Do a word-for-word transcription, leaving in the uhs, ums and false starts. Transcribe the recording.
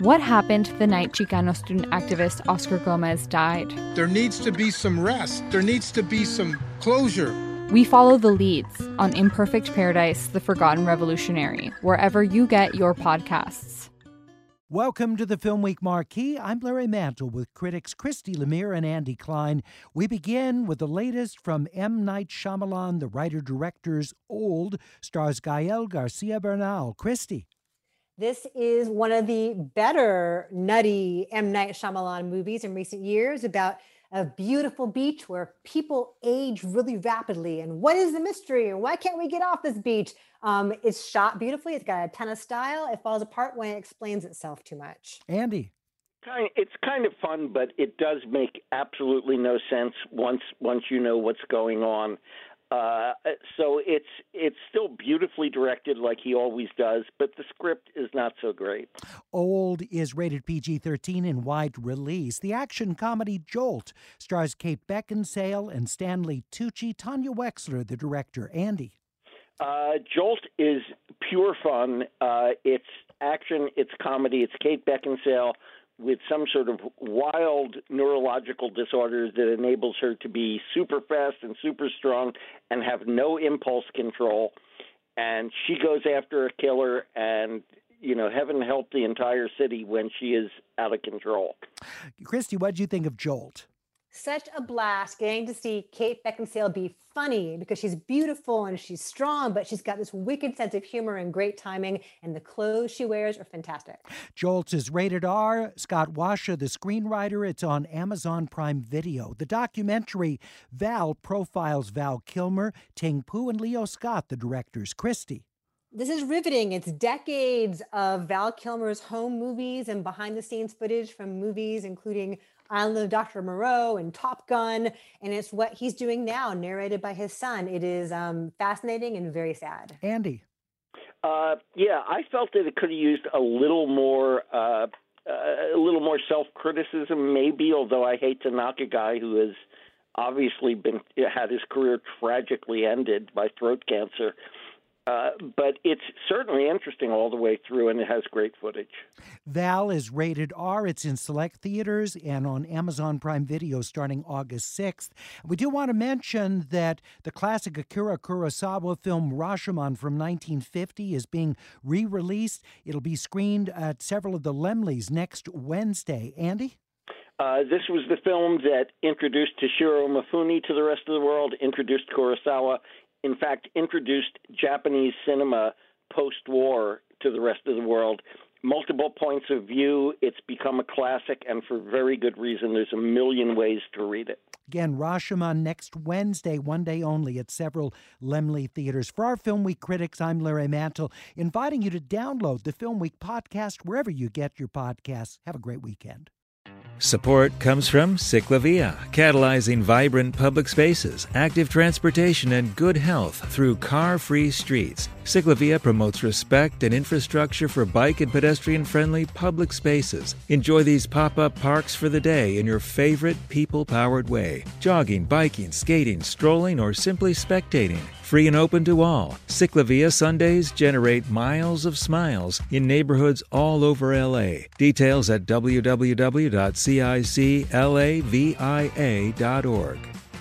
What happened the night Chicano student activist Oscar Gomez died? There needs to be some rest. There needs to be some closure. We follow the leads on Imperfect Paradise, The Forgotten Revolutionary, wherever you get your podcasts. Welcome to the Film Week Marquee. I'm Larry Mantle with critics Christy Lemire and Andy Klein. We begin with the latest from M. Night Shyamalan, the writer-director's Old, stars Gael Garcia Bernal. Christy. This is one of the better nutty M. Night Shyamalan movies in recent years about a beautiful beach where people age really rapidly. And what is the mystery? And why can't we get off this beach? Um, it's shot beautifully. It's got a ton of style. It falls apart when it explains itself too much. Andy. It's kind of fun, but it does make absolutely no sense once once you know what's going on. Uh, so it's it's still beautifully directed like he always does, but the script is not so great. Old is rated P G thirteen in wide release. The action comedy Jolt stars Kate Beckinsale and Stanley Tucci. Tanya Wexler, the director. Andy. Uh, Jolt is pure fun. Uh, it's action, it's comedy, it's Kate Beckinsale with some sort of wild neurological disorder that enables her to be super fast and super strong and have no impulse control. And she goes after a killer, and, you know, heaven help the entire city when she is out of control. Christy, what did you think of Jolt? Such a blast getting to see Kate Beckinsale be funny because she's beautiful and she's strong, but she's got this wicked sense of humor and great timing, and the clothes she wears are fantastic. Jolt is rated R. Scott Washa, the screenwriter. It's on Amazon Prime Video. The documentary Val profiles Val Kilmer, Ting Pu, and Leo Scott, the directors. Christy. This is riveting. It's decades of Val Kilmer's home movies and behind-the-scenes footage from movies including Island of Doctor Moreau and Top Gun, and it's what he's doing now, narrated by his son. It is um, fascinating and very sad. Andy. Uh, yeah, I felt that it could have used a little more, uh, uh, a little more self-criticism, maybe. Although I hate to knock a guy who has obviously been had his career tragically ended by throat cancer. Uh, but it's certainly interesting all the way through, and it has great footage. Val is rated R. It's in select theaters and on Amazon Prime Video starting August sixth. We do want to mention that the classic Akira Kurosawa film Rashomon from nineteen fifty is being re-released. It'll be screened at several of the Laemmles next Wednesday. Andy? Uh, this was the film that introduced Toshiro Mifune to the rest of the world, introduced Kurosawa, in fact, introduced Japanese cinema post-war to the rest of the world. Multiple points of view. It's become a classic, and for very good reason. There's a million ways to read it. Again, Rashomon next Wednesday, one day only, at several Laemmle theaters. For our Film Week critics, I'm Larry Mantle, inviting you to download the Film Week podcast wherever you get your podcasts. Have a great weekend. Support comes from Ciclavia, catalyzing vibrant public spaces, active transportation, and good health through car-free streets. Ciclavia promotes respect and infrastructure for bike and pedestrian-friendly public spaces. Enjoy these pop-up parks for the day in your favorite people-powered way. Jogging, biking, skating, strolling, or simply spectating. Free and open to all. Ciclavia Sundays generate miles of smiles in neighborhoods all over L A. Details at w w w dot ciclavia dot org.